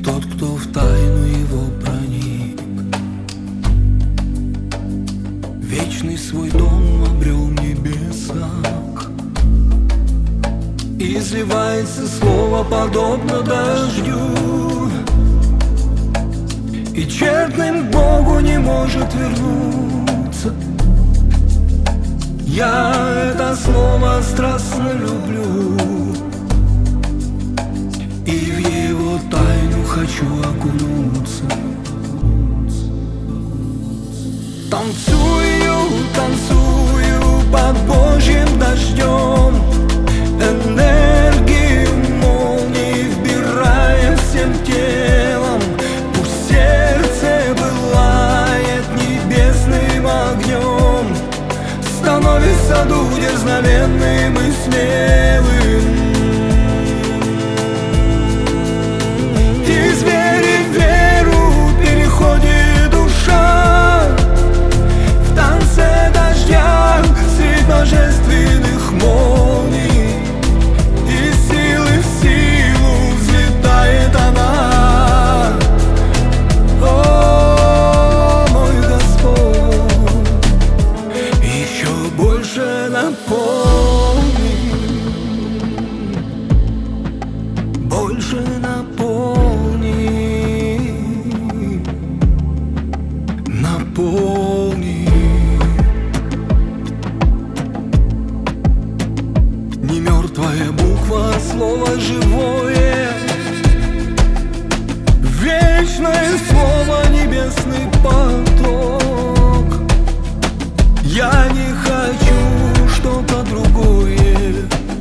тот, кто в тайну его проник, вечный свой дом обрел в небесах. Изливается слово подобно дождю, и тщетным к Богу не может вернуться. Я это слово страстно люблю, и в его тайну хочу окунуться. Танцую, танцую под Божьим дождем, энергию молний вбираем всем телом. Пусть сердце пылает небесным огнем, становится дух дерзновенным и смелым. Из веры в веру переходит душа, в танце дождя средь божественных молний. Из силы в силу взлетает она. О, мой Господь, еще больше наполни, больше наполни, наполни. Не мертвая буква, а слово живое, вечное слово, небесный поток. Я не хочу что-то другое,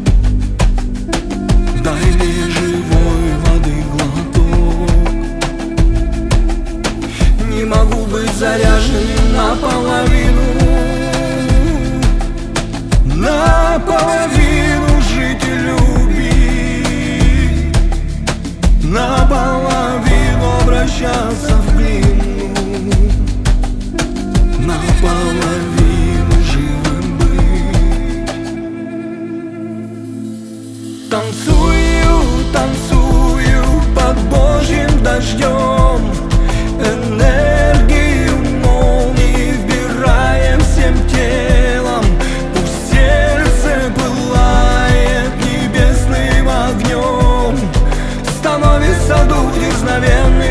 дай мне живой воды глоток. Не могу быть заряженным наполовину, наполовину жить и любить, наполовину обращаться в глину, наполовину живым быть. Танцую, танцую под Божьим дождем, энергию молний вбираем всем телом. Пусть сердце пылает небесным огнем, становится дух дерзновенным.